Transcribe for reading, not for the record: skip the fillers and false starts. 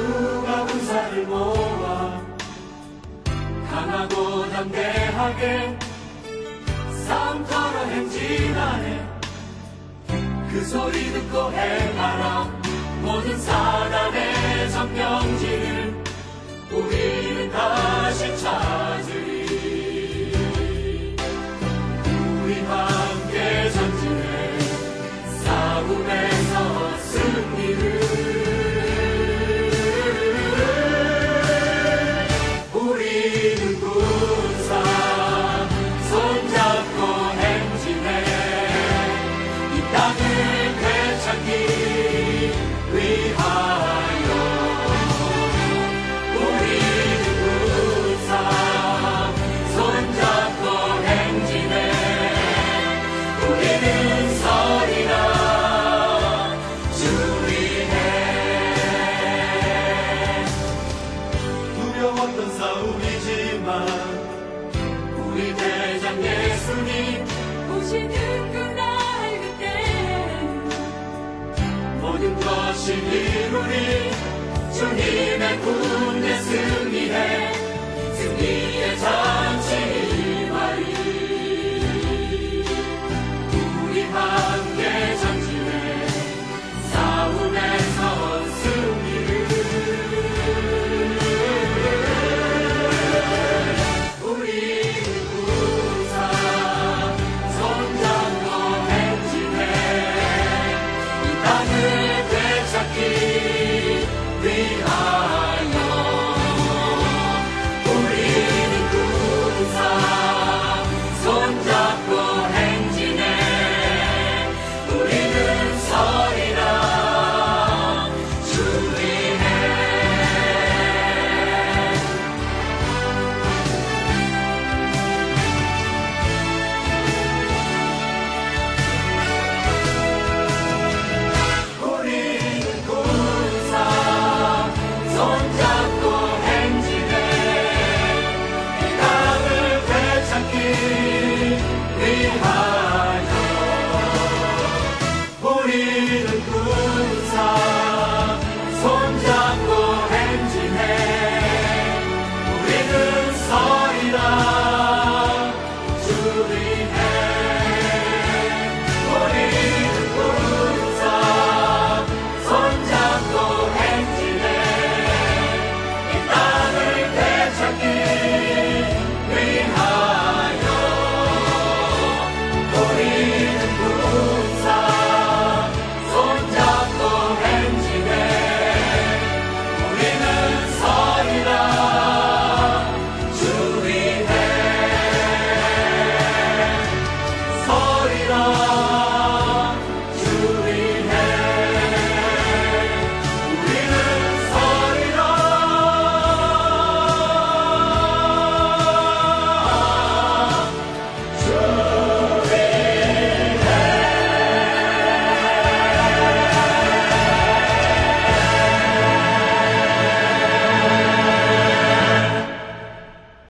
주가 군사를 모아 강하고 담대하게 싸움터로 행진하네. 그 소리 듣고 행하라. 모든 사단의 전병지를 우리는 다시 찾으리. 우리 함께 전진해 싸움에서 승리를. 우리는 군사 손잡고 행진해 이 땅을 되찾기 위하여. 우리는 군사 손잡고 행진해 우리는 서리라 주 위에. 두려웠던 싸움이지만 우리 대장 예수님 오시는구나 할 그때 모든 것을 이루리. 주님의 군대 승리해 승리의 자